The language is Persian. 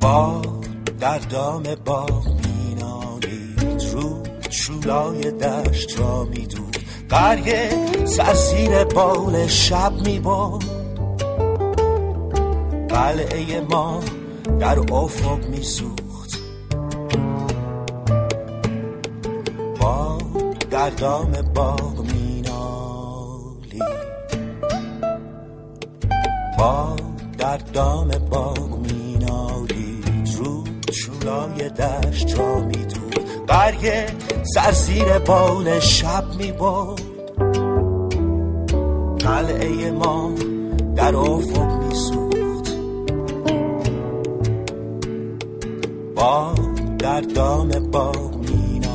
با در دام باغ مینالید، رود شولای دشت را میدود، قریه سرزیر بال شب میبرد، قلعه ما در افق میسوخت. با در دام باغ مینالید، با در دام باغ مینالید، رود شولای دشت را میدود، قریه سرزیر بال شب میبرد، قلعه ما در افق میسوخت. با در دام باغ مینالید.